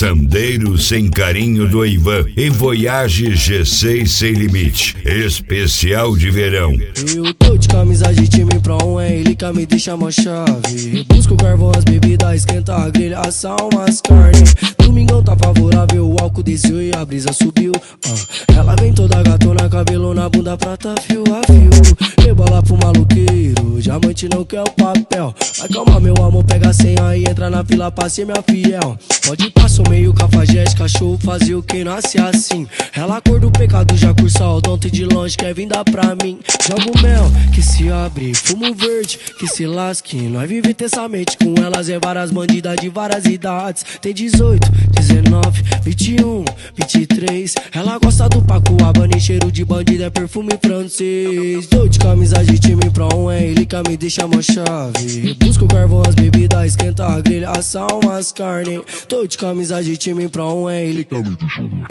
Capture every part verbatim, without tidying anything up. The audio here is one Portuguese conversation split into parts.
Sandeiro sem carinho do Ivan e Voyage G seis sem limite. Especial de verão. Eu tô de camisa de time pra um ele que me deixa uma chave. Busco carvão, as bebidas, esquenta a grelha, assar umas carne. Domingão tá favorável, o álcool desceu e a brisa subiu. ah. Ela vem toda gatona, cabelo na bunda, prata fio a fio. Rebola pro maluqueiro, diamante não quer o papel. Mas calma meu amor, pega a senha e entra na fila pra ser minha fiel. Pode passar meio cafajeste, cachorro fazer o que nasce assim. Ela cor do pecado, já cursa o dom, de longe quer vir dar pra mim. Jogo mel, que se abre, fumo verde, que se lasque. Nós vive intensamente com elas, é várias bandidas de várias idades. Tem dezoito, dezenove, vinte e um, vinte e três. Ela gosta do Paco Rabanne, cheiro de bandido é perfume francês. Tô de camisa de time pra um é ele que me deixa uma chave. Busco carvão, as bebidas, esquenta a grelha, assar umas carne. Tô de camisa de time pra um é ele que me deixa uma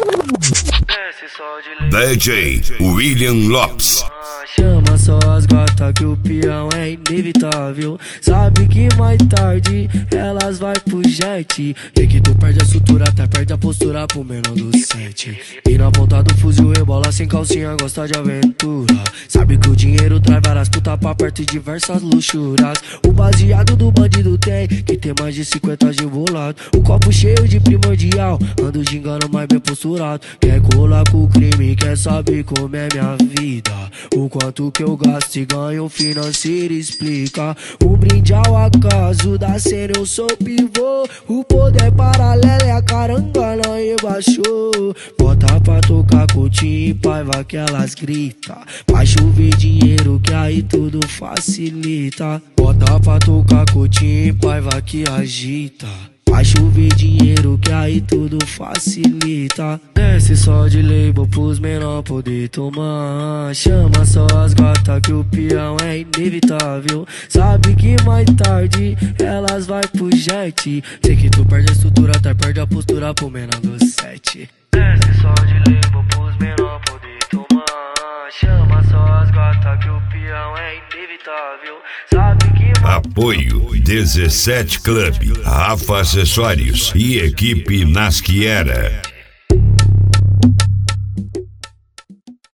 D J William Lopes. Chama só as gatas que o peão é inevitável. Sabe que mais tarde elas vai pro jet. Tem que tu perde a estrutura, até perde a postura pro menor do sete. E na ponta do fuzil rebola sem calcinha, gosta de aventura. Sabe que o dinheiro traz várias putas pra perto e diversas luxuras. O baseado do bandido tem que ter mais de cinquenta de bolado. O copo cheio de primordial, ando gingando mais bem posturado. Quer colar com o crime, quer saber como é minha vida. O quanto que eu gasto e ganho financeiro explica. Um brinde ao acaso da cena, eu sou pivô. O poder paralelo é a carangana e baixou. Bota pra tocar cotinho e paiva que elas grita. Pra chover dinheiro que aí tudo facilita. Bota pra tocar cotinho e paiva que agita. Vai chover dinheiro que aí tudo facilita. Desce só de label pros menor poder tomar. Chama só as gatas que o peão é inevitável. Sabe que mais tarde elas vai pro jet. Sei que tu perde a estrutura, até perde a postura pro menor do sete. Desce só de label pros menor poder tomar. Chama só as gatas que o peão é inevitável. Sabe que Apoio dezessete Club, Rafa Acessórios e equipe Nasquiera.